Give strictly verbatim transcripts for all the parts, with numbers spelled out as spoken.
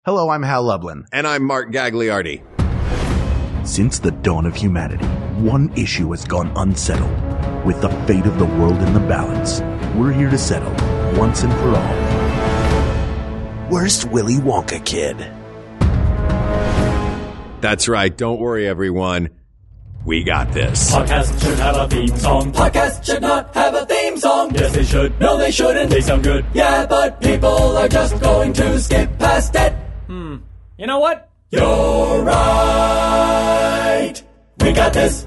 Hello, I'm Hal Lublin. And I'm Mark Gagliardi. Since the dawn of humanity, one issue has gone unsettled. With the fate of the world in the balance, we're here to settle, once and for all. Where's Willy Wonka Kid? That's right. Don't worry, everyone. We got this. Podcast should have a theme song. Podcast should not have a theme song. Yes, they should. No, they shouldn't. They sound good. Yeah, but people are just going to skip past it. Hmm. You know what? You're right. We got this.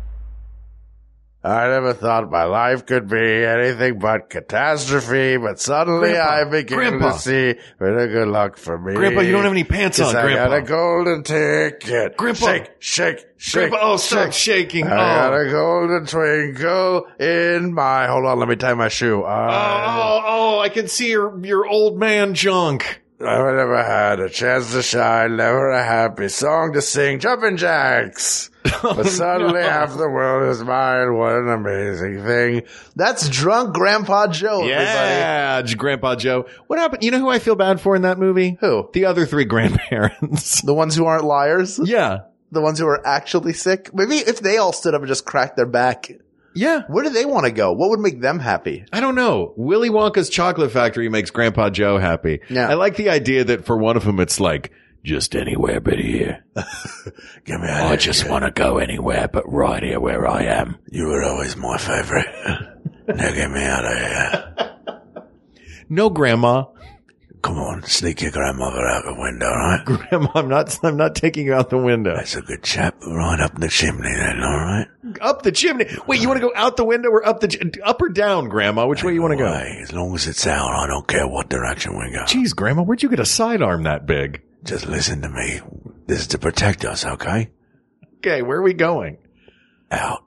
I never thought my life could be anything but catastrophe, but suddenly Grandpa, I begin Grandpa. to see very good luck for me. Grandpa, you don't have any pants on, I Grandpa. got a golden ticket. Grandpa. Shake, shake, shake. Grandpa, oh, stop shake. shaking. I Oh. got a golden twinkle in my... Hold on, let me tie my shoe. Oh, I, oh, oh, I can see your, your old man junk. I never had a chance to shine, never a happy song to sing. Jumpin' Jacks. But suddenly no. half the world is mine. What an amazing thing. That's drunk Grandpa Joe, everybody. Yeah, J- Grandpa Joe. What happened? You know who I feel bad for in that movie? Who? The other three grandparents. The ones who aren't liars? Yeah. The ones who are actually sick? Maybe if they all stood up and just cracked their back, Yeah. where do they want to go? What would make them happy? I don't know. Willy Wonka's chocolate factory makes Grandpa Joe happy. Yeah. I like the idea that for one of them, it's like, just anywhere but here. Give me I just want to go anywhere but right here where I am. You were always my favorite. Now get me out of here. No, Grandma. Come on, sneak your grandmother out the window, right? Grandma, I'm not, I'm not taking you out the window. That's a good chap. Right up the chimney then, all right? Up the chimney. Wait, you want to go out the window or up the, ch- up or down, Grandma? Which way you want to go? Way. As long as it's out, I don't care what direction we go. Jeez, Grandma, where'd you get a sidearm that big? Just listen to me. This is to protect us, okay? Okay, where are we going? Out.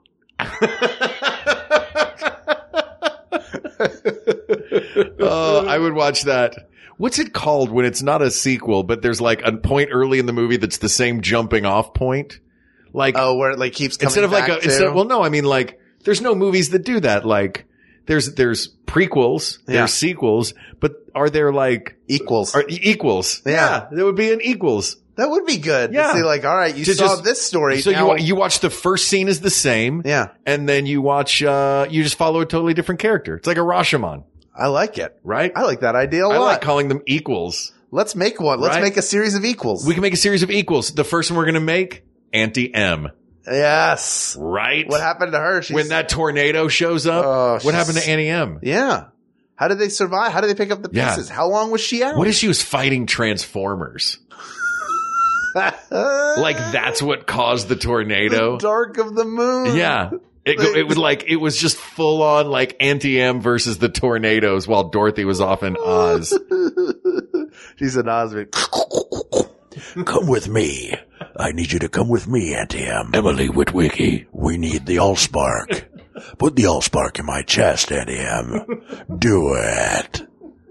Uh, I would watch that. What's it called when it's not a sequel, but there's like a point early in the movie that's the same jumping off point? Like, Oh, where it like keeps coming instead of like back a, instead to? of, well, no, I mean like, there's no movies that do that. Like, there's, there's prequels, Yeah. there's sequels, but are there like, Equals. are equals? Yeah. There would be an equals. That would be good. Yeah. To see like, all right, you To saw just- this story. So now, you, you watch the first scene is the same. Yeah. And then you watch, uh, you just follow a totally different character. It's like a Rashomon, I like it. right? I like that idea a I lot. like calling them equals. Let's make one. Let's Right? make a series of equals. We can make a series of equals. The first one we're going to make, Auntie M. yes. Right? What happened to her? She's, When that tornado shows up, Oh, what she's- happened to Annie M? Yeah. How did they survive? How did they pick up the Yeah. pieces? How long was she out? What if she was fighting Transformers? Like that's what caused the tornado? The dark of the moon. Yeah. It, go- it was like, it was just full on like Auntie M versus the tornadoes while Dorothy was off in Oz. She's an Osmond. Come with me. I need you to come with me, Auntie M. Emily Witwicky. We need the Allspark. Put the Allspark in my chest, Auntie M. Do it.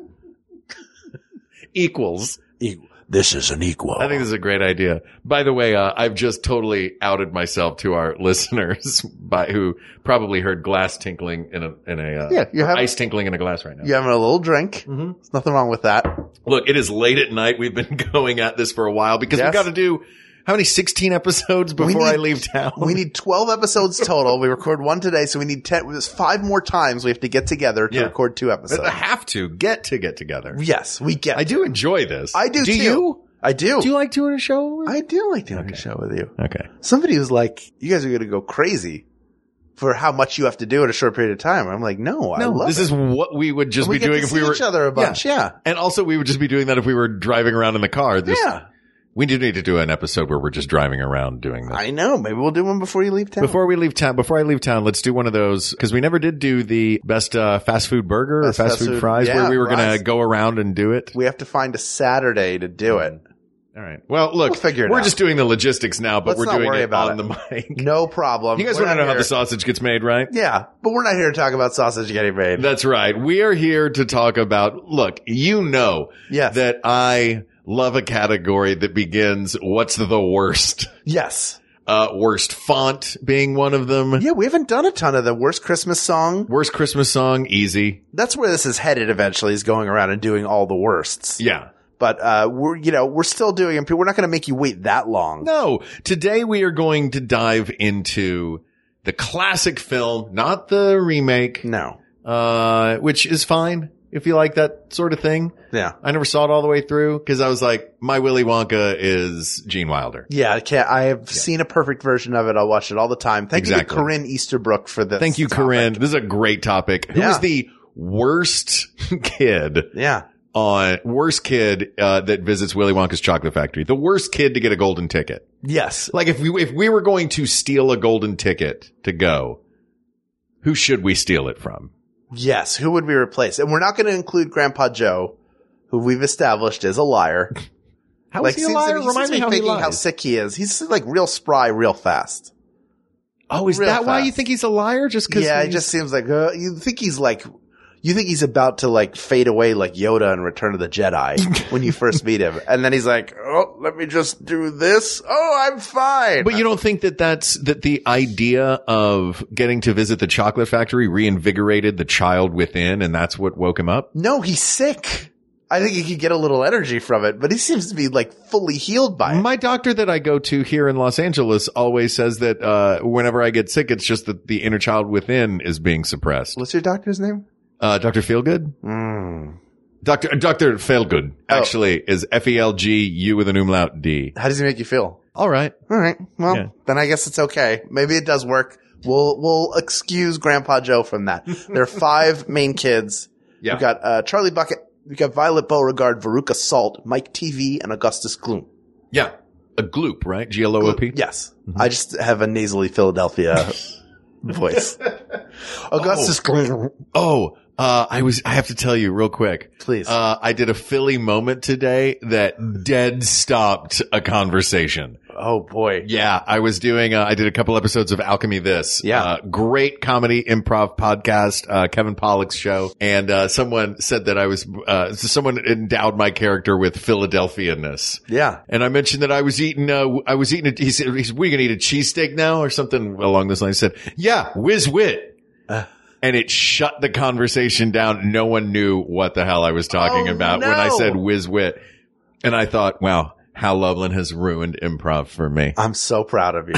Equals. E- This is an equal. I think this is a great idea. By the way, uh, I've just totally outed myself to our listeners by who probably heard glass tinkling in a, in a, uh, Yeah, you have- ice tinkling in a glass right now. You having a little drink. Mhm. There's nothing wrong with that. Look, it is late at night. We've been going at this for a while because Yes. we've got to do how many sixteen episodes before need- I leave town? We need twelve episodes total. We record one today, so we need ten. There's five more times we have to get together to Yeah. record two episodes. I have to get to get together. Yes, we get. I do enjoy this. I do Do too. you? I do. Do you like doing a show? I do like doing a show with you. Okay. Somebody was like, "You guys are going to go crazy for how much you have to do in a short period of time." I'm like, "No, I No, love this it. is what we would just we be get doing to if we see were each other a bunch." Yeah, And also, we would just be doing that if we were driving around in the car. This- yeah. We do need to do an episode where we're just driving around doing this. I know. Maybe we'll do one before you leave town. Before we leave town, before I leave town, let's do one of those because we never did do the best uh, fast food burger Best or fast, fast food, food- fries yeah, where we were going fries. to go around and do it. we have to find a Saturday to do it. All right. Well, look, We'll figure it we're out. just doing the logistics now, but Let's we're not doing worry it about on it. the mic. No problem. You guys We're want to not know how here- the sausage gets made, right? Yeah, but we're not here to talk about sausage getting made. That's right. We are here to talk about, look, you know Yes. that I love a category that begins, what's the worst? Yes. Uh, worst font being one of them. Yeah, we haven't done a ton of the worst Christmas song. Worst Christmas song, easy. That's where this is headed eventually, is going around and doing all the worsts. Yeah. But, uh, we're, you know, we're still doing it. We're not going to make you wait that long. No. Today we are going to dive into the classic film, not the remake. No. Uh, which is fine if you like that sort of thing. Yeah. I never saw it all the way through because I was like, my Willy Wonka is Gene Wilder. Yeah, I can't. I have yeah. seen a perfect version of it. I'll watch it all the time. Thank exactly. you to Corinne Easterbrook for this. Thank you, topic. Corinne. This is a great topic. Who yeah. is the worst kid? Yeah. On worst kid uh, that visits Willy Wonka's chocolate factory. The worst kid to get a golden ticket. Yes. Like if we if we were going to steal a golden ticket to go, who should we steal it from? Yes. Who would we replace? And we're not going to include Grandpa Joe, who we've established is a liar. How like, is he a liar? Like, Remind me how he lies. How sick he is. He's like real spry, real fast. Oh, is real that fast. why you think he's a liar? Just because? Yeah, it just seems like uh, you think he's like. You think he's about to like fade away like Yoda in Return of the Jedi when you first meet him. And then he's like, oh, let me just do this. Oh, I'm fine. But you don't think that that's, that the idea of getting to visit the chocolate factory reinvigorated the child within and that's what woke him up? No, he's sick. I think he could get a little energy from it, but he seems to be like fully healed by it. My doctor that I go to here in Los Angeles always says that, uh, whenever I get sick, it's just that the inner child within is being suppressed. What's your doctor's name? Uh, Doctor Feelgood? Mm. Doctor, Doctor Feelgood, actually, oh. is F E L G U with an umlaut D. How does he make you feel? All right. All right. Well, yeah. then I guess it's okay. Maybe it does work. We'll, we'll excuse Grandpa Joe from that. There are five main kids. Yeah. We've got, uh, Charlie Bucket. We've got Violet Beauregard, Veruca Salt, Mike T V, and Augustus Gloop. Yeah. A gloop, right? G L O O P? Yes. Mm-hmm. I just have a nasally Philadelphia voice. Augustus oh. Gloop. Oh. Uh, I was, I have to tell you real quick. Please. Uh, I did a Philly moment today that dead stopped a conversation. Oh boy. Yeah. I was doing, uh, I did a couple episodes of Alchemy This. Yeah. Uh, great comedy improv podcast, uh, Kevin Pollak's show. And, uh, someone said that I was, uh, someone endowed my character with Philadelphia-ness. Yeah. And I mentioned that I was eating, uh, I was eating, a, he said, he said, we gonna eat a cheesesteak now or something along this line. He said, yeah, whiz wit. Uh. And it shut the conversation down. No one knew what the hell I was talking oh, about no. when I said whiz wit. And I thought, wow, Hal Loveland has ruined improv for me. I'm so proud of you.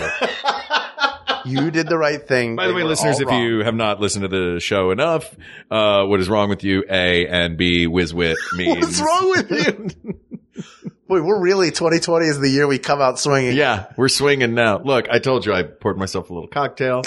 You did the right thing. By the way, listeners, if wrong. you have not listened to the show enough, uh, what is wrong with you? A and B, whiz wit means. What's wrong with you? Boy, we're really twenty twenty is the year we come out swinging. Yeah, we're swinging now. Look, I told you I poured myself a little cocktail.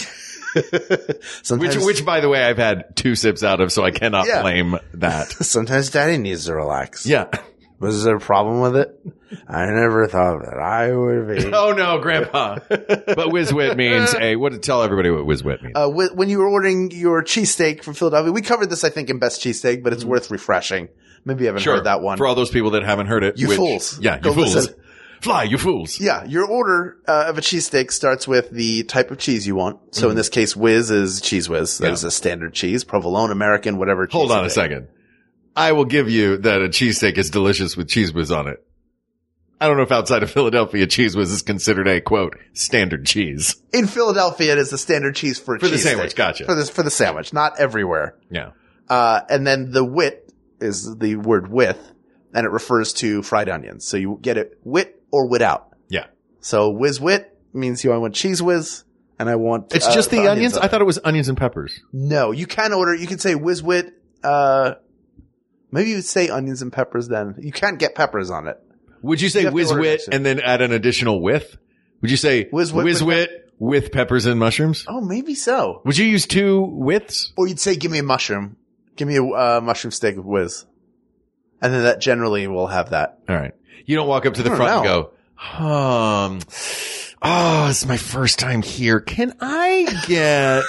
which, which, by the way, I've had two sips out of, so I cannot yeah. blame that. Sometimes Daddy needs to relax. Yeah. Was there a problem with it? I never thought that I would be. Oh no, Grandpa! But whiz-wit means a. What to tell everybody what whiz-wit means? Uh, when you were ordering your cheesesteak from Philadelphia, we covered this, I think, in Best Cheesesteak, but it's mm. worth refreshing. Maybe you haven't sure. heard that one. For all those people that haven't heard it, you which, fools! Yeah, Go you fools! Listen. Fly, you fools! Yeah, your order uh, of a cheesesteak starts with the type of cheese you want. So mm. in this case, Whiz is Cheese Whiz. That yeah. is a standard cheese, provolone, American, whatever. Cheese Hold on a second. I will give you that a cheesesteak is delicious with Cheese Whiz on it. I don't know if outside of Philadelphia, Cheese Whiz is considered a, quote, standard cheese. In Philadelphia, it is the standard cheese for a For the cheese sandwich, steak. gotcha. For, this, for the sandwich, not everywhere. Yeah. Uh, and then the wit is the word with, and it refers to fried onions. So you get it wit or without. Yeah. So whiz wit means you I want Cheese Whiz, and I want It's uh, just the, the onions? onions I thought it was onions and peppers. No, you can order, you can say whiz wit, uh, maybe you would say onions and peppers then. You can't get peppers on it. Would you say you whiz wit and then add an additional with? Would you say whiz wit with, with, with peppers and mushrooms? Oh, maybe so. Would you use two withs? Or you'd say, give me a mushroom. Give me a uh, mushroom steak with whiz. And then that generally will have that. All right. You don't walk up to the front and go, um, oh, this is my first time here. Can I get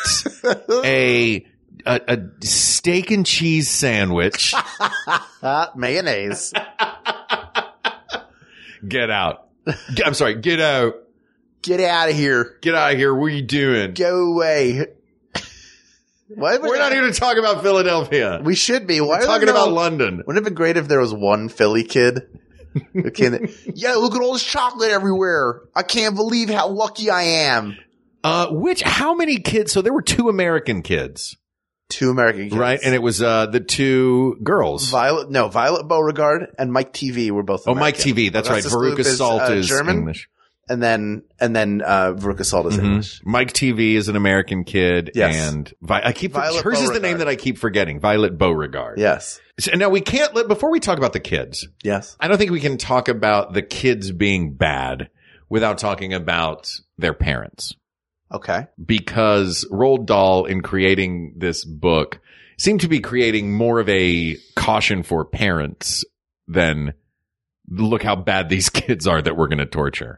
a, a, a steak and cheese sandwich? Mayonnaise. Get out. I'm sorry. Get out. Get out of here. Get out of here. What are you doing? Go away. Why We're not here to talk about Philadelphia. We should be. Why We're talking about London. Wouldn't it have been great if there was one Philly kid? Who can, yeah, look at all this chocolate everywhere. I can't believe how lucky I am. Uh, which, how many kids? So there were two American kids. Two American kids. right? And it was uh, the two girls. Violet, no, Violet Beauregard and Mike T V were both oh, American. Mike T V. That's Augustus right. Veruca Gloop is, Salt uh, is German. English. And then, and then, uh, Veruca Salt is Mhm. English. Mike T V is an American kid. Yes. And Vi- I keep, Violet hers is the name Beauregard. that I keep forgetting. Violet Beauregard. Yes. So, now we can't let, before we talk about the kids, Yes. I don't think we can talk about the kids being bad without talking about their parents. Okay. Because Roald Dahl, in creating this book, seemed to be creating more of a caution for parents than look how bad these kids are that we're going to torture.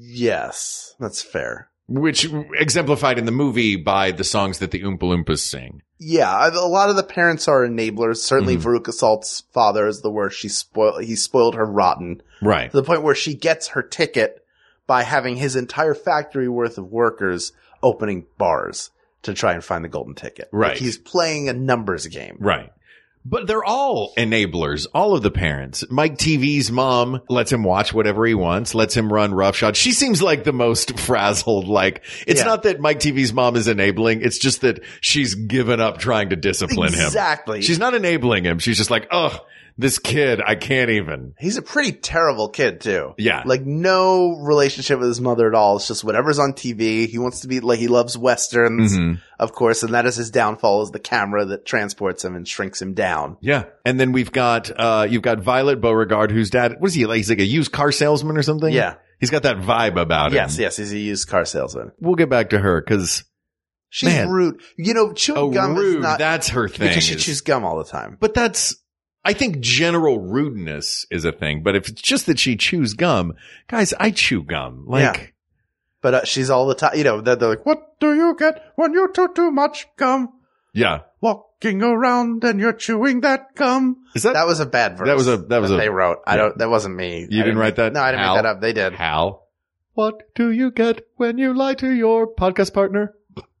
Yes. That's fair. Which exemplified in the movie by the songs that the Oompa Loompas sing. Yeah. I- A lot of the parents are enablers. Certainly Mhm. Veruca Salt's father is the worst. She spoiled, he spoiled her rotten Right. to the point where she gets her ticket by having his entire factory worth of workers opening bars to try and find the golden ticket. Right. Like he's playing a numbers game. Right. But they're all enablers, all of the parents. Mike T V's mom lets him watch whatever he wants, lets him run roughshod. She seems like the most frazzled. Like, it's Yeah. not that Mike T V's mom is enabling. It's just that she's given up trying to discipline him. Exactly. She's not enabling him. She's just like, ugh, this kid, I can't even. He's a pretty terrible kid too. Yeah. Like no relationship with his mother at all. It's just whatever's on T V. He wants to be like, he loves Westerns, Mhm. of course. And that is his downfall, is the camera that transports him and shrinks him down. Yeah. And then we've got, uh, you've got Violet Beauregard, whose dad, what is he like? He's like a used car salesman or something? Yeah. He's got that vibe about him. Yes, yes. He's a used car salesman. We'll get back to her because, She's Man. rude. You know, chewing oh, gum rude. is not That's her thing. because she is- chews gum all the time. But that's, I think general rudeness is a thing. But if it's just that she chews gum, guys, I chew gum. Like, Yeah. But uh, she's all the time, you know, they're, they're like, what do you get when you chew too much gum? yeah. Walking around and you're chewing that gum. Is that, That was a bad verse. That was a- that was a- they wrote. I yeah. don't, that wasn't me. You I didn't write that? No, I didn't Hal? make that up. They did. Hal? What do you get when you lie to your podcast partner?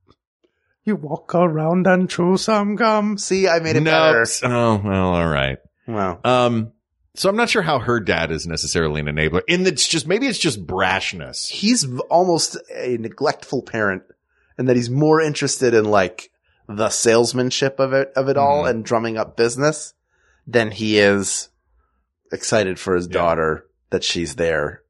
You walk around and chew some gum. See, I made it no. better. Oh, well, all right. Wow. Um, so I'm not sure how her dad is necessarily an enabler. In that it's just, maybe it's just brashness. He's v- almost a neglectful parent, and that he's more interested in like the salesmanship of it, of it all Mhm. and drumming up business than he is excited for his Yeah. daughter that she's there.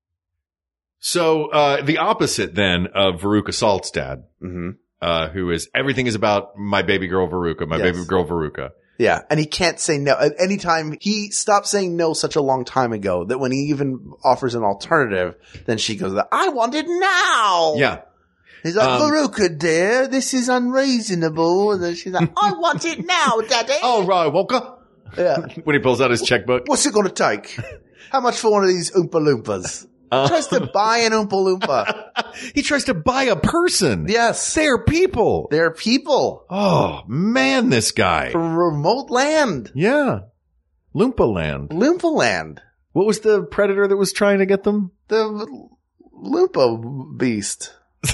So, uh, the opposite then of Veruca Salt's dad, hmm uh, who is, everything is about my baby girl Veruca, my Yes. baby girl Veruca. Yeah. And he can't say no. At any time, he stopped saying no such a long time ago that when he even offers an alternative, then she goes, I want it now. Yeah. He's like, Um, Veruca, dear, this is unreasonable. And then she's like, I want it now, daddy. All right, Walker. Yeah. When he pulls out his checkbook. What's it going to take? How much for one of these Oompa Loompas? Uh, Tries to buy an Oompa Loompa. he tries to buy a person. Yes. They're people. They're people Oh, man, this guy. from remote land. Yeah. Loompa Land. Loompa land. What was the predator that was trying to get them? The Loompa beast.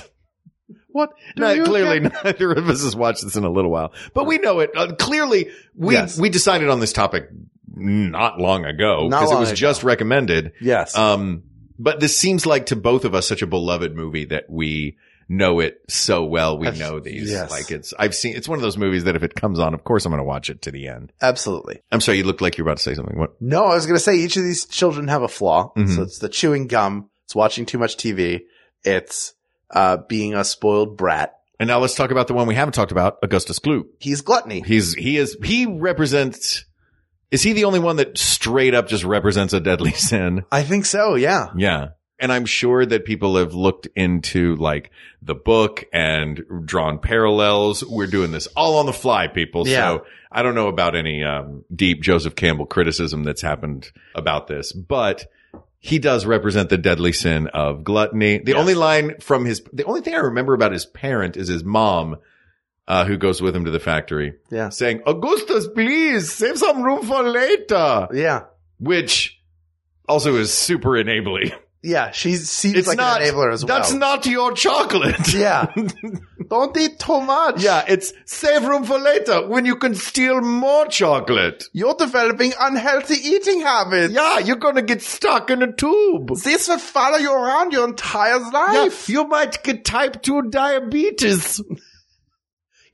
What? do No, you clearly get? neither of us has watched this in a little while, but we know it. Uh, clearly, we Yes. we decided on this topic not long ago Not because it long was ago. just recommended. Yes. Um, but this seems like to both of us such a beloved movie that we know it so well. We I've- know these. yes. Like it's, I've seen, it's one of those movies that if it comes on, of course I'm going to watch it to the end. Absolutely. I'm sorry, you looked like you were about to say something. What? No, I was going to say each of these children have a flaw. Mhm. So it's the chewing gum. It's watching too much T V. It's, uh, being a spoiled brat. And now let's talk about the one we haven't talked about, Augustus Gloop. He's gluttony. He's, he is, he represents, is he the only one that straight up just represents a deadly sin? I think so. Yeah. Yeah. And I'm sure that people have looked into like the book and drawn parallels. We're doing this all on the fly, people. Yeah. So I don't know about any, um, deep Joseph Campbell criticism that's happened about this, but he does represent the deadly sin of gluttony. The Yes. only line from his, the only thing I remember about his parent is his mom, uh, who goes with him to the factory Yeah. saying, Augustus, please save some room for later, Yeah. which also is super enabling. Yeah. She seems It's like not, an enabler as well. that's not your chocolate. Yeah. Don't eat too much. Yeah, it's save room for later when you can steal more chocolate. You're developing unhealthy eating habits. Yeah, you're gonna get stuck in a tube. This will follow you around your entire Yeah, life. you might get type two diabetes.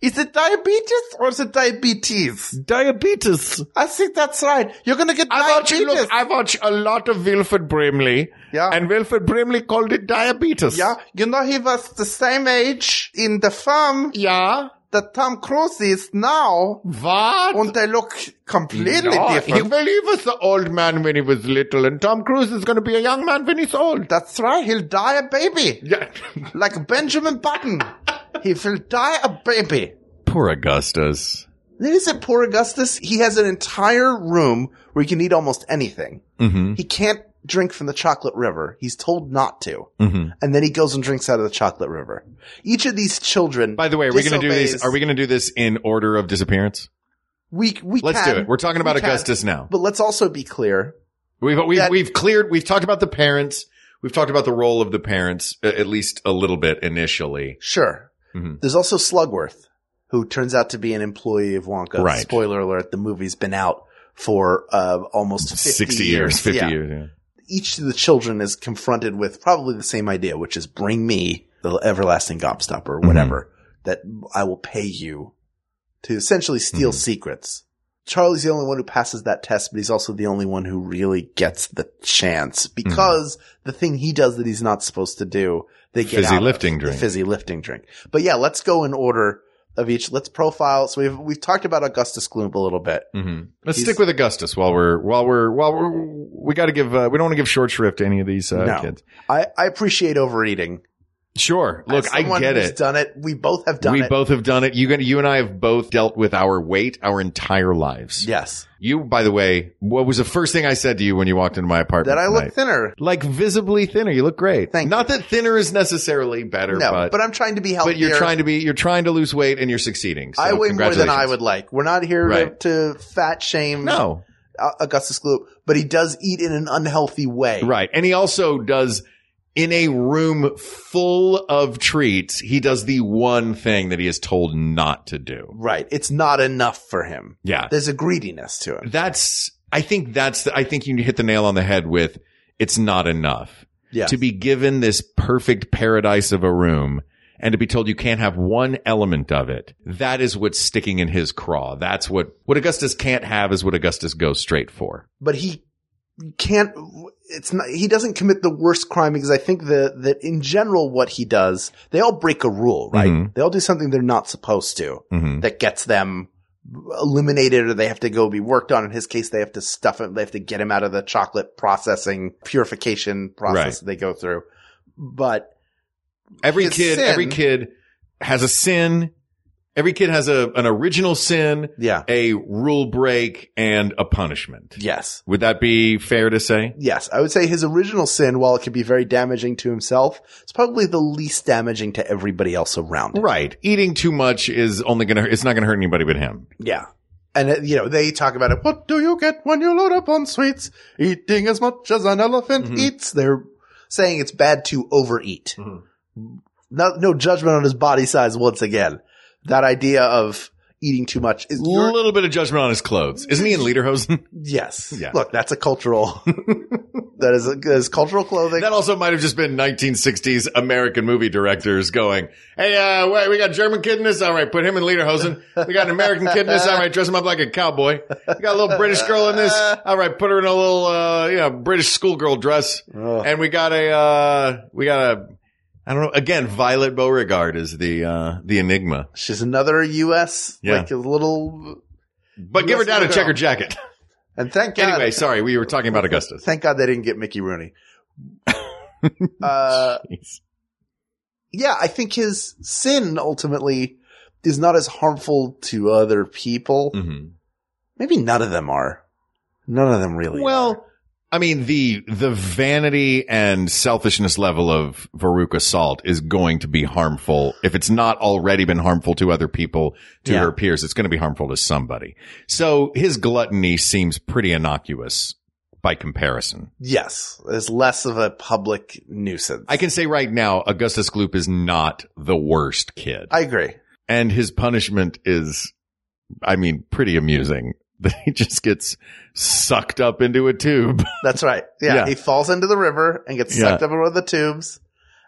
Is it diabetes or is it diabetes? Diabetes. I think that's right. You're going to get I watch, diabetes. look, I watch a lot of Wilford Brimley. Yeah. And Wilford Brimley called it diabetes. Yeah. You know, he was the same age in the film Yeah. that Tom Cruise is now. What? And they look completely No, different. He, well, he was the old man when he was little, and Tom Cruise is going to be a young man when he's old. That's right. He'll die a baby. Yeah. Like Benjamin Button. He will die a baby. Poor Augustus. Is it poor Augustus? He has an entire room where he can eat almost anything. Mm-hmm. He can't drink from the chocolate river. He's told not to. Mm-hmm. And then he goes and drinks out of the chocolate river. Each of these children. By the way, are we going to do disobeys- these? Are we going to do this in order of disappearance? We, we Let's can, do it. We're talking about we can. Augustus now. But let's also be clear. We've we've That- we've cleared. We've talked about the parents. We've talked about the role of the parents uh, at least a little bit initially. Sure. Mhm. There's also Slugworth, who turns out to be an employee of Wonka. Right. Spoiler alert, the movie's been out for uh, almost fifty Sixty years, fifty Yeah. years. Yeah. Each of the children is confronted with probably the same idea, which is bring me the everlasting gobstopper or whatever, that I will pay you to essentially steal Mhm. secrets. Charlie's the only one who passes that test, but he's also the only one who really gets the chance because the thing he does that he's not supposed to do, they get Fizzy out of, lifting the drink. fizzy lifting drink. But yeah, let's go in order of each. Let's profile. So we've, we've talked about Augustus Gloop a little bit. Mm-hmm. Let's He's- stick with Augustus while we're while we're while we're we got to give uh, we don't want to give short shrift to any of these uh, No. kids. I, I appreciate overeating. Sure. Look, As I someone get who's it. done it. We both have done we it. both have done it. You got you and I have both dealt with our weight our entire lives. Yes. You, by the way, what was the first thing I said to you when you walked into my apartment? That I tonight? look thinner. Like visibly thinner. You look great. Thank Not that thinner is necessarily better, No, but, but I'm trying to be healthier. but you're trying to be, you're trying to lose weight and you're succeeding. So I weigh more than I congratulations. would like. We're not here Right. to, to fat shame No. uh, Augustus Gloop, but he does eat in an unhealthy way. Right. And he also does, in a room full of treats, he does the one thing that he is told not to do. Right. It's not enough for him. Yeah. There's a greediness to him. That's, I think that's, the, I think you hit the nail on the head with it's not enough. Yes. To be given this perfect paradise of a room and to be told you can't have one element of it. That is what's sticking in his craw. That's what, what Augustus can't have is what Augustus goes straight for. But he can't, it's not, he doesn't commit the worst crime because I think that, that in general what he does, they all break a rule, right? Mhm. They all do something they're not supposed to Mm-hmm. that gets them eliminated or they have to go be worked on. In his case, they have to stuff him. They have to get him out of the chocolate processing purification process Right. that they go through. But Every his kid, sin- every kid has a sin. Every kid has a, an original sin, yeah, a rule break, and a punishment. yes. Would that be fair to say? Yes, I would say his original sin, while it can be very damaging to himself, it's probably the least damaging to everybody else around him. Right. Eating too much is only going to, it's not going to hurt anybody but him. Yeah. And, uh, you know, they talk about it. What do you get when you load up on sweets? Eating as much as an elephant Mhm. eats. They're saying it's bad to overeat. Mhm. No, no judgment on his body size once again. That idea of eating too much is A little bit of judgment on his clothes. Isn't he in Lederhosen? yes. Yeah. Look, that's a cultural, that is, a, that is cultural clothing. That also might have just been nineteen sixties American movie directors going, hey, uh, wait, we got a German kid in this? All right, put him in Lederhosen. We got an American kid in this? All right, dress him up like a cowboy. We got a little British girl in this? All right, put her in a little, uh, you know, British schoolgirl dress. Ugh. And we got a, uh, we got a, I don't know, again, Violet Beauregard is the, uh, the enigma. She's another U S, Yeah. like a little, But give her down a little checker girl. jacket. and thank God. Anyway, sorry, we were talking about Augustus. Thank God they didn't get Mickey Rooney. uh, Jeez. yeah, I think his sin ultimately is not as harmful to other people. Mhm. Maybe none of them are. None of them really are. Well, I mean, the, the vanity and selfishness level of Veruca Salt is going to be harmful. If it's not already been harmful to other people, to Yeah. her peers, it's going to be harmful to somebody. So his gluttony seems pretty innocuous by comparison. Yes, there's less of a public nuisance. I can say right now, Augustus Gloop is not the worst kid. I agree. And his punishment is, I mean, pretty amusing. That he just gets sucked up into a tube. That's right. Yeah, Yeah. he falls into the river and gets Yeah. sucked up into one of the tubes.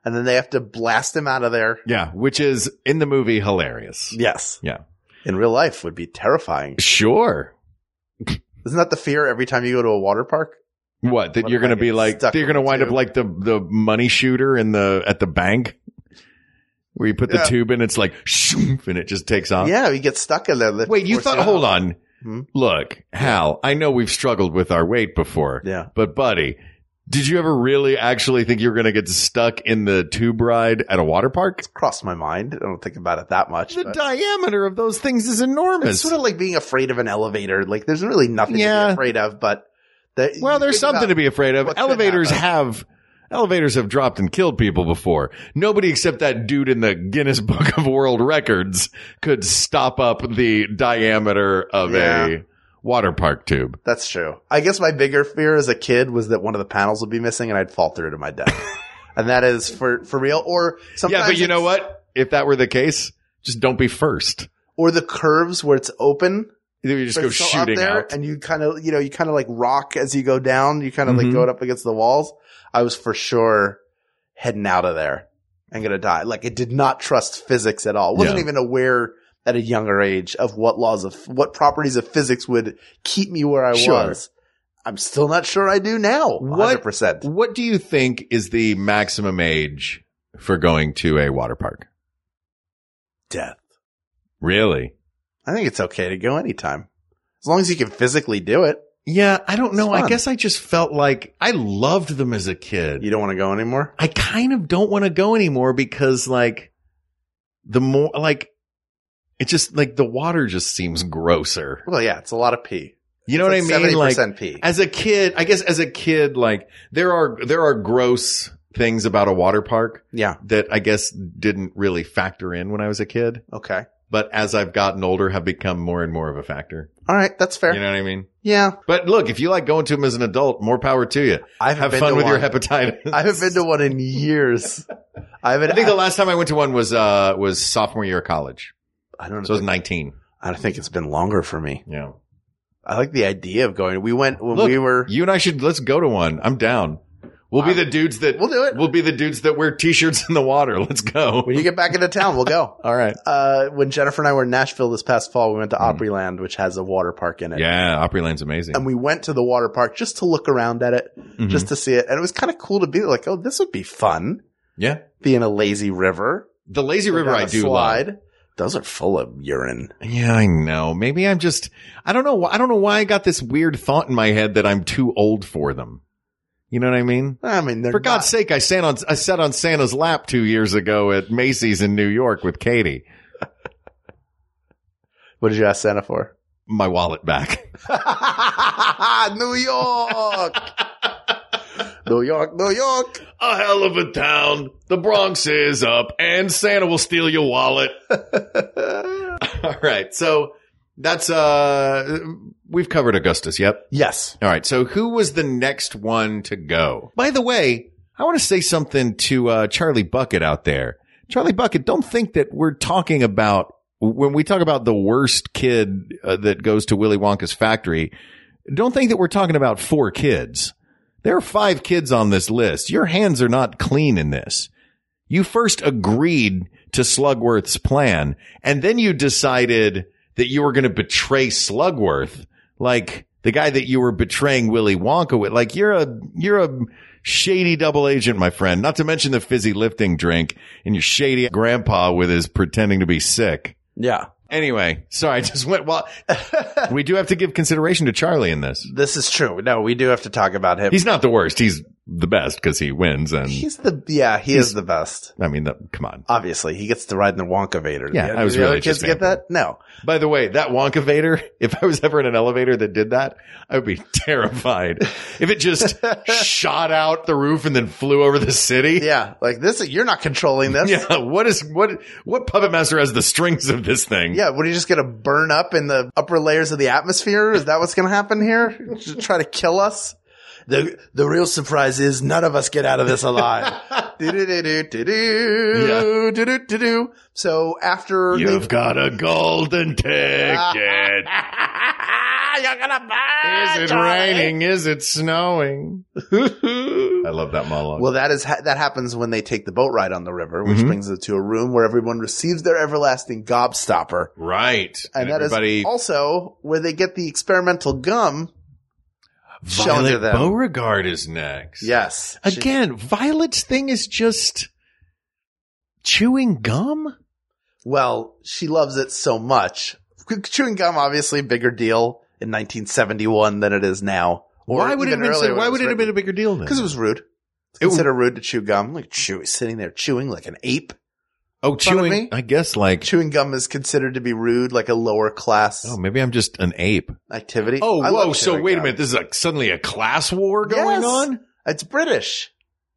and then they have to blast him out of there. Yeah, which is in the movie hilarious. Yes. Yeah. In real life would be terrifying. Sure. Isn't that the fear every time you go to a water park? What, that What you're if going I to be get like, stuck you're going to in the wind up tube? like the, the money shooter in the, at the bank where you put the Yeah. tube in, it's like, shoof, and it just takes off. Yeah, you get stuck in there. Wait, you thought, hold on. Hmm? Look, Hal, I know we've struggled with our weight before. Yeah. But buddy, did you ever really actually think you were going to get stuck in the tube ride at a water park? Crossed my mind. I don't think about it that much. The but diameter of those things is enormous. it's sort of like being afraid of an elevator. Like there's really nothing to Yeah. be afraid of, but the, Well, there's something to be afraid of. what could Elevators happen. have elevators have dropped and killed people before. Nobody except that dude in the Guinness Book of World Records could stop up the diameter of Yeah. a water park tube. That's true. I guess my bigger fear as a kid was that one of the panels would be missing and I'd fall through to my death. And that is for, for real. Or sometimes Yeah, but you know it's- what? If that were the case, just don't be first. Or the curves where it's open. You just but go it's still up shooting there, out. and you kind of, you know, you kind of like rock as you go down. You kind of like Mhm. go up against the walls. I was for sure heading out of there and gonna die. Like I did not trust physics at all. Wasn't Yeah. even aware at a younger age of what laws of, what properties of physics would keep me where I Sure. was. I'm still not sure I do now. one hundred percent. What do you think is the maximum age for going to a water park? Death. Really? I think it's okay to go anytime. As long as you can physically do it. Yeah, I don't know. It's I fun. guess I just felt like I loved them as a kid. You don't want to go anymore? I kind of don't want to go anymore because like the more like it just like the water just seems grosser. Well, yeah, it's a lot of pee. You know what I It's mean? seventy Like percent pee. as a kid, I guess as a kid, like there are there are gross things about a water park Yeah. that I guess didn't really factor in when I was a kid. Okay. But as I've gotten older, have become more and more of a factor. All right. That's fair. You know what I mean? Yeah. But look, if you like going to them as an adult, more power to you. I haven't Have been fun to with your one. hepatitis. I haven't been to one in years. I haven't. I think the last time I went to one was uh was sophomore year of college. I don't know. So I was nineteen. I don't think it's been longer for me. Yeah. I like the idea of going. We went when Look, we were. you and I should let's go to one. I'm down. We'll be I'm- the dudes that We'll do it. We'll be the dudes that wear t-shirts in the water. Let's go. When you get back into town, we'll go. All right. Uh, when Jennifer and I were in Nashville this past fall, we went to Opryland, which has a water park in it. Yeah, Opryland's amazing. And we went to the water park just to look around at it, Mhm. just to see it. And it was kind of cool to be like, oh, this would be fun. Yeah. Be in a lazy river. The lazy go river down I a do slide. love. Those are full of urine. Yeah, I know. Maybe I'm just I don't know. I don't know why I got this weird thought in my head that I'm too old for them. You know what I mean? I mean, they're For God's not- sake, I sat on I sat on Santa's lap two years ago at Macy's in New York with Katie. What did you ask Santa for? My wallet back. New York! New York, New York! A hell of a town. The Bronx is up, and Santa will steal your wallet. All right, so that's uh, we've covered Augustus. Yep. Yes. All right, so who was the next one to go? By the way, I want to say something to uh, Charlie Bucket out there. Charlie Bucket, don't think that we're talking about when we talk about the worst kid uh, that goes to Willy Wonka's factory. Don't think that we're talking about four kids. There are five kids on this list. Your hands are not clean in this. You first agreed to Slugworth's plan, and then you decided that you were going to betray Slugworth, like the guy that you were betraying Willy Wonka with. Like you're a you're a shady double agent, my friend. Not to mention the fizzy lifting drink and your shady grandpa with his pretending to be sick. Yeah. Anyway, sorry, I just went. Well, we do have to give consideration to Charlie in this. This is true. No, we do have to talk about him. He's not the worst. He's the best because he wins. And He's the, yeah, he He's- is the best. I mean, the, come on. Obviously, he gets to ride in the Wonka Vader. Yeah, The- I was the really other kids just get that? No. By the way, that Wonka Vader, if I was ever in an elevator that did that, I would be terrified. If it just shot out the roof and then flew over the city. Yeah, like this, you're not controlling this. Yeah. What is, what, what puppet master has the strings of this thing? Yeah, what are you just going to burn up in the upper layers of the atmosphere? Is that what's going to happen here? Just try to kill us? The the real surprise is none of us get out of this alive. Do-do-do-do-do-do, do-do-do-do. So after You've got a golden ticket. ah, you're gonna burn. Is it Charlie." raining? Is it snowing? I love that monologue. Well, that is ha- that happens when they take the boat ride on the river, which Mhm. brings them to a room where everyone receives their everlasting gobstopper. right. And, that everybody, is also where they get the experimental gum shown to Violet them. Beauregard is next. Yes. She- Again, Violet's thing is just chewing gum. well, she loves it so much. Chewing gum, obviously, bigger deal in nineteen seventy-one than it is now. Or Why would it have even been? earlier So, when why was would it have written. been a bigger deal then? Because it was rude. It's It- considered rude to chew gum. Like chew, sitting there chewing like an ape. oh, front of chewing. me? I guess like. Chewing gum is considered to be rude, like a lower class Oh, maybe I'm just an ape. activity. Oh, I whoa! love So chewing wait a gum. minute. This is like suddenly a class war going Yes. on. It's British.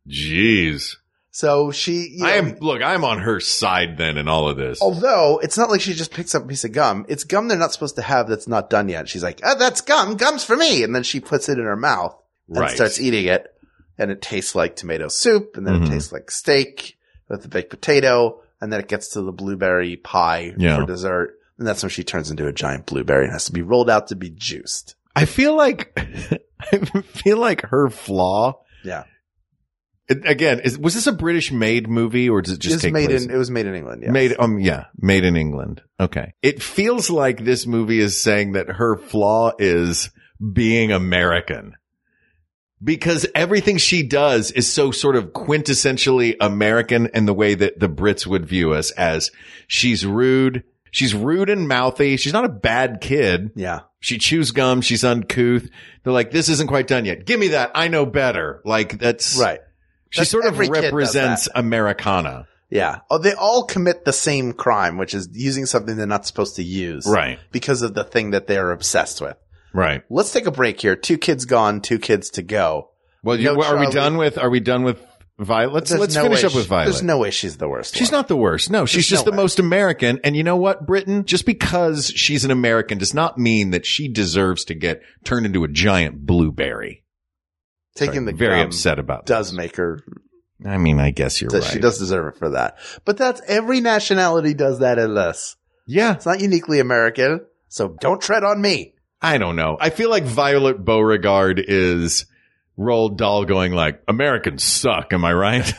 Jeez. So she, you know, I am. Look, I'm on her side then in all of this. although it's not like she just picks up a piece of gum. It's gum they're not supposed to have that's not done yet. She's like, oh, that's gum. Gum's for me. And then she puts it in her mouth and Right. starts eating it. And it tastes like tomato soup. And then Mhm. it tastes like steak with the baked potato. And then it gets to the blueberry pie Yeah. for dessert. And that's when she turns into a giant blueberry and has to be rolled out to be juiced. I feel like I feel like her flaw. Yeah. It, again, is, was this a British made movie or does it just It's take made place? in, it was made in England. Yes. Made, um, yeah, made in England. Okay. It feels like this movie is saying that her flaw is being American. Because everything she does is so sort of quintessentially American in the way that the Brits would view us as she's rude. She's rude and mouthy. She's not a bad kid. Yeah. She chews gum. She's uncouth. They're like, this isn't quite done yet. Give me that. I know better. Like that's Right. She That's- sort of every kid does represents that. Americana. Yeah. Oh, they all commit the same crime, which is using something they're not supposed to use. Right. Because of the thing that they're obsessed with. Right. Let's take a break here. Two kids gone, two kids to go. Well, you, No, are we Charlie. done with, are we done with Violet? Let's, There's let's no finish way up with she- Violet. There's no way she's the worst She's one. not the worst. No, she's There's just no the way. most American. And you know what, Britain? Just because she's an American does not mean that she deserves to get turned into a giant blueberry. Taking Sorry, the very gum upset about does this. make her, I mean, I guess you're that right. she does deserve it for that. But that's, every nationality does that in this. Yeah. It's not uniquely American. So don't tread on me. I don't know. I feel like Violet Beauregard is Roald Dahl going like, Americans suck. Am I right?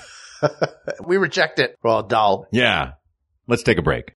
We reject it. Roald Dahl. Yeah. Let's take a break.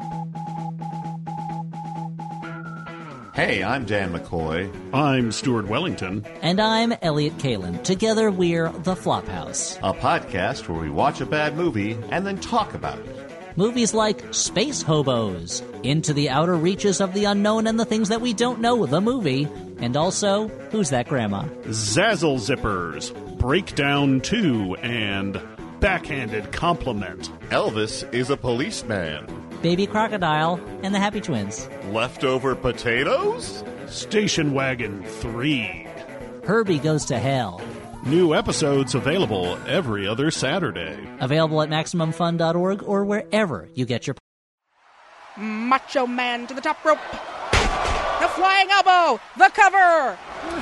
Hey, I'm Dan McCoy. I'm Stuart Wellington. And I'm Elliot Kalin. Together we're The Flophouse. A podcast where we watch a bad movie and then talk about it. Movies like Space Hobos, Into the Outer Reaches of the Unknown and the Things That We Don't Know, the movie, and also Who's That Grandma? Zazzle Zippers, Breakdown two, and Backhanded Compliment. Elvis is a policeman. Baby Crocodile and the Happy Twins. Leftover potatoes? Station Wagon three. Herbie Goes to Hell. New episodes available every other Saturday. Available at Maximum Fun dot org or wherever you get your... Macho Man to the top rope. The flying elbow. The cover.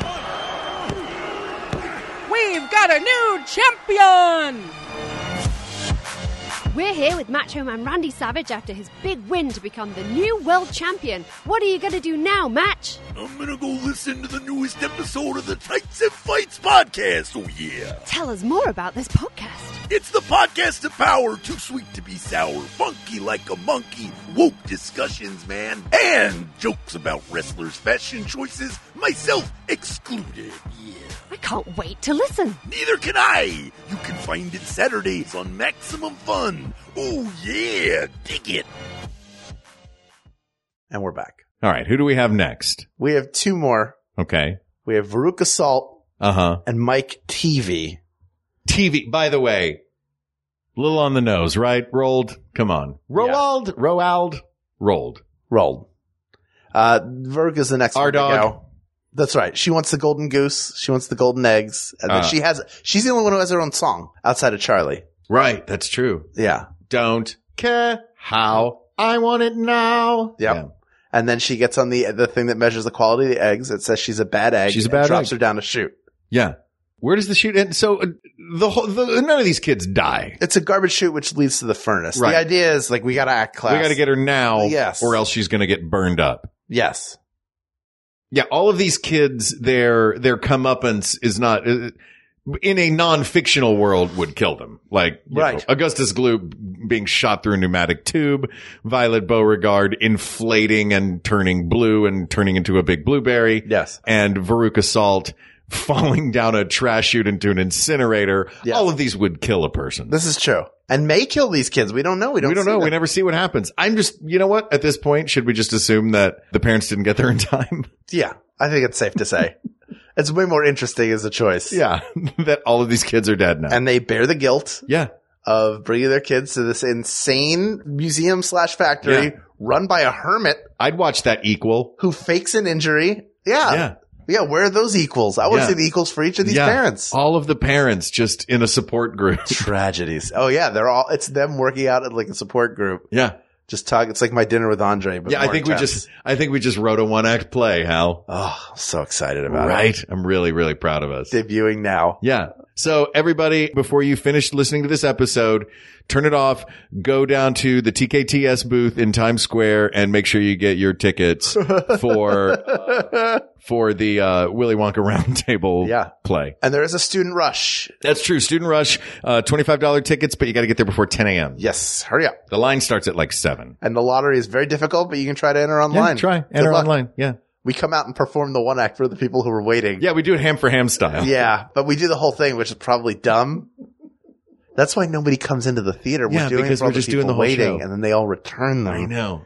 We've got a new champion. We're here with Macho Man Randy Savage after his big win to become the new world champion. What are you going to do now, Match? I'm gonna go listen to the newest episode of the Tights and Fights podcast. Oh yeah. Tell us more about this podcast. It's the podcast of power, too sweet to be sour, funky like a monkey, woke discussions, man, and jokes about wrestlers' fashion choices, myself excluded. Yeah. I can't wait to listen. Neither can I. You can find it Saturdays on Maximum Fun. Oh yeah, dig it. And we're back. All right. Who do we have next? We have two more. Okay. We have Veruca Salt Uh-huh. and Mike T V. T V, by the way, a little on the nose, right? Rolled. Come on. Roald, Roald, rolled. Rolled. Uh, Veruca's the next Our one to dog. go. That's right. She wants the golden goose. She wants the golden eggs. And then Uh. she has, she's the only one who has her own song outside of Charlie. Right. That's true. Yeah. Don't care how I want it now. Yep. Yeah. And then she gets on the, the thing that measures the quality of the eggs. It says she's a bad egg. She's a and bad drops egg. her down to shoot. Yeah. Where does the shoot end? So uh, the whole, the, none of these kids die. It's a garbage chute which leads to the furnace. Right. The idea is like, we gotta act class. We got to get her now, Yes. or else she's going to get burned up. Yes. Yeah, all of these kids, their their comeuppance is not uh, in a non-fictional world would kill them. Like you Right. know, Augustus Gloop being shot through a pneumatic tube, Violet Beauregard inflating and turning blue and turning into a big blueberry. Yes. And Veruca Salt falling down a trash chute into an incinerator. Yes. All of these would kill a person. This is true. And may kill these kids. We don't know. We don't we don't see know. them. We never see what happens. I'm just, you know what? At this point, should we just assume that the parents didn't get there in time? Yeah, I think it's safe to say. It's way more interesting as a choice. Yeah. That all of these kids are dead now. And they bear the guilt yeah. of bringing their kids to this insane museum slash factory Yeah. run by a hermit I'd watch that equal. who fakes an injury. Yeah. Yeah. Yeah, where are those equals? I want to Yeah. see the equals for each of these Yeah. parents. All of the parents just in a support group. Tragedies. Oh yeah, they're all, it's them working out in like a support group. Yeah. Just talk. It's like My Dinner with Andre, but Yeah. I more think we intense. just, I think we just wrote a one act play, Hal. Oh, I'm so excited about Right. it. I'm really, really proud of us. Debuting now. Yeah. So everybody, before you finish listening to this episode, turn it off, go down to the T K T S booth in Times Square and make sure you get your tickets for, uh, for the, uh, Willy Wonka Roundtable Yeah. play. And there is a student rush. That's true. Student Rush, uh, twenty-five dollars tickets, but you got to get there before ten a.m. Yes. Hurry up. The line starts at like seven. And the lottery is very difficult, but you can try to enter online. Yeah, try. Good Enter luck. online. Yeah. We come out and perform the one act for the people who are waiting. Yeah, we do it ham for ham style. Yeah, but we do the whole thing, which is probably dumb. That's why nobody comes into the theater. We're Yeah, doing because it for all we're just the doing people the whole waiting, show. and then they all return them. I know.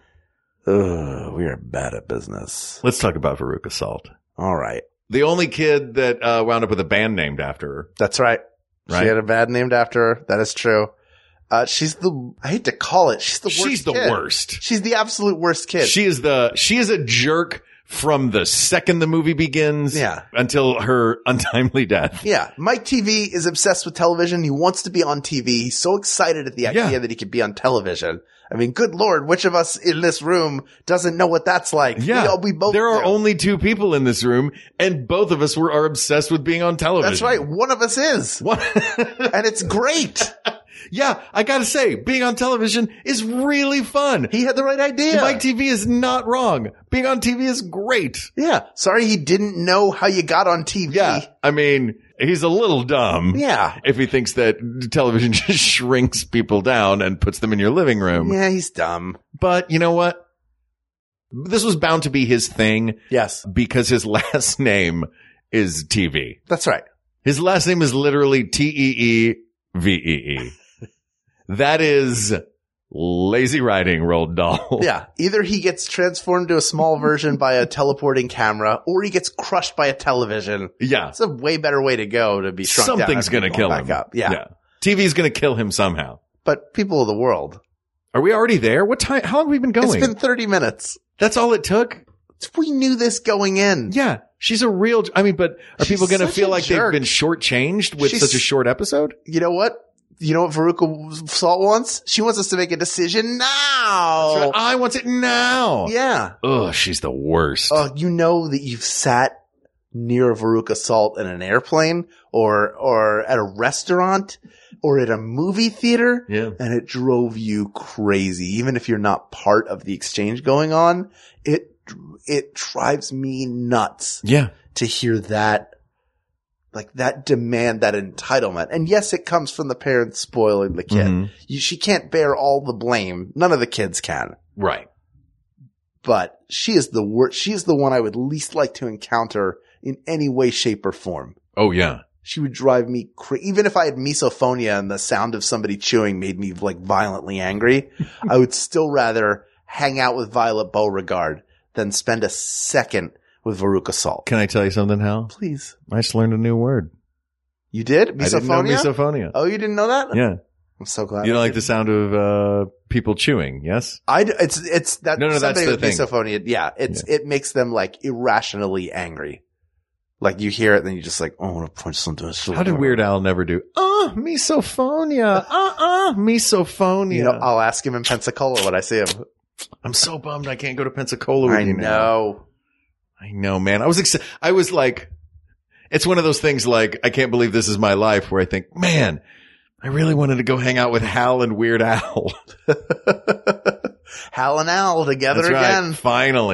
Ugh, we are bad at business. Let's talk about Veruca Salt. All right. The only kid that uh, wound up with a band named after her. That's right. Right. She had a bad named after her. That is true. Uh, she's the, I hate to call it, she's the worst She's the kid. worst. She's the absolute worst kid. She is the, she is a jerk from the second the movie begins Yeah. until her untimely death. Yeah. Mike T V is obsessed with television. He wants to be on T V. He's so excited at the idea Yeah. that he could be on television. I mean, good Lord, which of us in this room doesn't know what that's like? Yeah. We, all- we both there are do. only two people in this room and both of us were, are obsessed with being on television. That's right. One of us is. What? And it's great. Yeah, I gotta say, being on television is really fun. He had the right idea. Mike T V is not wrong. Being on T V is great. Yeah. Sorry he didn't know how you got on T V. Yeah. I mean, he's a little dumb. Yeah. If he thinks that television just shrinks people down and puts them in your living room. Yeah, he's dumb. But you know what? This was bound to be his thing Yes. because his last name is T V. That's right. His last name is literally T E E V E E. That is lazy writing, Roald Dahl. Yeah. Either he gets transformed to a small version by a teleporting camera, or he gets crushed by a television. Yeah. It's a way better way to go to be shrunk down Something's and going to blown kill back him. up. Yeah. yeah. T V's going to kill him somehow. But people of the world. Are we already there? What time? How long have we been going? It's been thirty minutes. That's all it took? We knew this going in. Yeah. She's a real, I mean, but are She's people going to such feel a like jerk. they've been shortchanged with She's- such a short episode? You know what? You know what Veruca Salt wants? She wants us to make a decision now. I want it now. Yeah. Ugh, she's the worst. Oh, you know that you've sat near Veruca Salt in an airplane or, or at a restaurant or at a movie theater. Yeah. And it drove you crazy. Even if you're not part of the exchange going on, it, it drives me nuts Yeah. to hear that, like that demand, that entitlement. And yes, it comes from the parents spoiling the kid. Mhm. You, she can't bear all the blame. None of the kids can. Right. But she is the worst. She is the one I would least like to encounter in any way, shape, or form. Oh, yeah. She would drive me crazy. Even if I had misophonia and the sound of somebody chewing made me like violently angry, I would still rather hang out with Violet Beauregard than spend a second with Veruca Salt. Can I tell you something, Hal? Please. I just learned a new word. You did? I didn't know Misophonia? misophonia. Oh, you didn't know that? Yeah. I'm so glad. You don't I like the didn't. sound of uh people chewing, yes? I d- it's it's that No, no, that's somebody the with thing. misophonia. Yeah, it's it makes them like irrationally angry. Like you hear it, then you just like, oh, I want to punch something. How did Weird Al never do, uh, misophonia, uh-uh, misophonia? You know, I'll ask him in Pensacola when I see him. I'm so bummed I can't go to Pensacola with I you now. know. I know, man. I was exci- I was like, it's one of those things like, I can't believe this is my life where I think, man, I really wanted to go hang out with Hal and Weird Al. Hal and Al together That's right. again. Finally.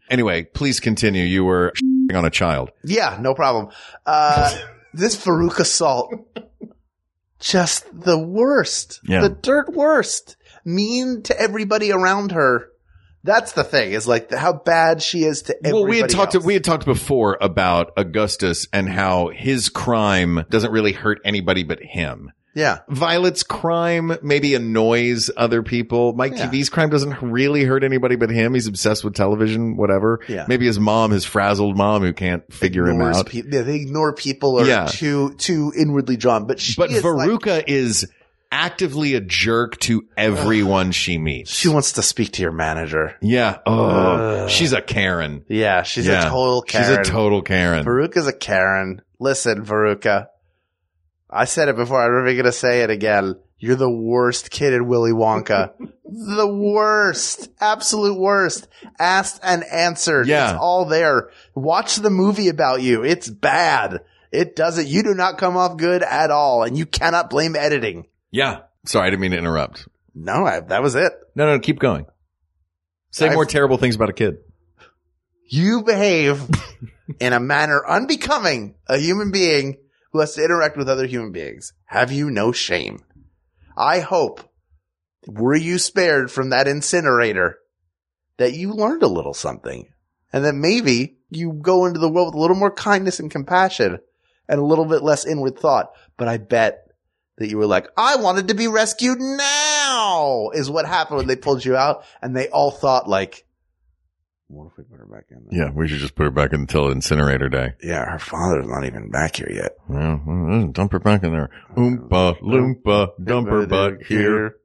Anyway, please continue. You were on a child. Yeah, no problem. Uh, this Veruca Salt, just the worst. Yeah. The dirt worst. Mean to everybody around her. That's the thing, is like how bad she is to everybody Well, we had talked, else. we had talked before about Augustus and how his crime doesn't really hurt anybody but him. Yeah. Violet's crime maybe annoys other people. Mike Yeah. T V's crime doesn't really hurt anybody but him. He's obsessed with television, whatever. Yeah. Maybe his mom, his frazzled mom who can't figure him Ignores out. pe- yeah, they ignore people or Yeah. too too inwardly drawn. But she But is like, Veruca is actively a jerk to everyone she meets. she wants to speak to your manager. Yeah. Oh, Ugh. she's a Karen. Yeah, she's Yeah. a total Karen. She's a total Karen. Veruca's a Karen. Listen, Veruca. I said it before. I'm never going to say it again. You're the worst kid in Willy Wonka. The worst. Absolute worst. Asked and answered. Yeah. It's all there. Watch the movie about you. It's bad. It doesn't. You do not come off good at all. And you cannot blame editing. Yeah. Sorry, I didn't mean to interrupt. No, I, that was it. No, no, keep going. Say I've- more terrible things about a kid. You behave in a manner unbecoming a human being who has to interact with other human beings. Have you no shame? I hope, were you spared from that incinerator, that you learned a little something and that maybe you go into the world with a little more kindness and compassion and a little bit less inward thought. But I bet that you were like, I wanted to be rescued now is what happened when they pulled you out. And they all thought like, what if we put her back in there? Yeah, we should just put her back until incinerator day. Yeah, her father's not even back here yet. Well, well, dump her back in there. Oompa, loompa, dump her butt here.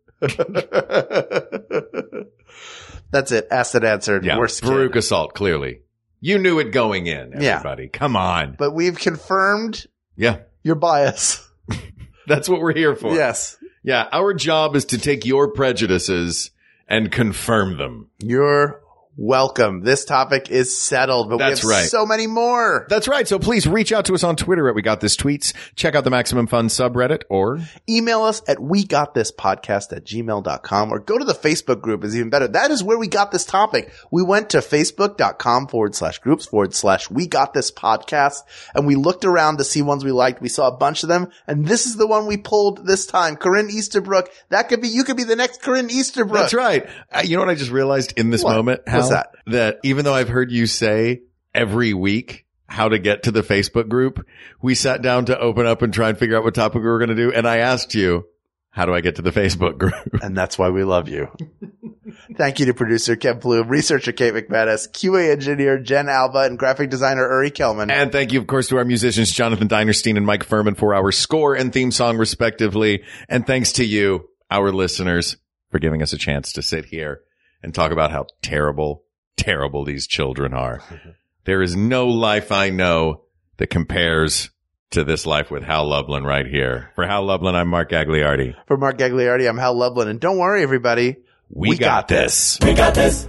That's it. Asked and answered. Yeah, Worst kid. Veruca Salt, clearly. You knew it going in, Yeah. everybody. Come on. But we've confirmed Yeah, your bias. that's what we're here for. Yes. Yeah, our job is to take your prejudices and confirm them. You're welcome. This topic is settled, but That's we have right. so many more. That's right. So please reach out to us on Twitter at We Got This Tweets. Check out the Maximum Fun subreddit or Email us at we got this podcast at gmail dot com or go to the Facebook group is even better. That is where we got this topic. We went to facebook.com forward slash groups forward slash we got this podcast and we looked around to see ones we liked. We saw a bunch of them and this is the one we pulled this time. Corinne Easterbrook. That could be, you could be the next Corinne Easterbrook. That's right. Uh, you know what I just realized in this What? moment? Hal? What's that? That even though I've heard you say every week how to get to the Facebook group, we sat down to open up and try and figure out what topic we were going to do. And I asked you, how do I get to the Facebook group? And that's why we love you. Thank you to producer Kev Bloom, researcher Kate McManus, Q A engineer Jen Alba, and graphic designer Uri Kelman. And thank you, of course, to our musicians, Jonathan Dinerstein and Mike Furman, for our score and theme song, respectively. And thanks to you, our listeners, for giving us a chance to sit here and talk about how terrible, terrible these children are. There is no life I know that compares to this life with Hal Lublin right here. For Hal Lublin, I'm Mark Gagliardi. For Mark Gagliardi, I'm Hal Lublin. And don't worry, everybody. We, we got, got this. We got this.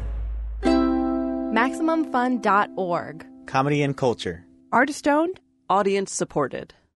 Maximum Fun dot org. Comedy and culture. Artist owned. Audience supported.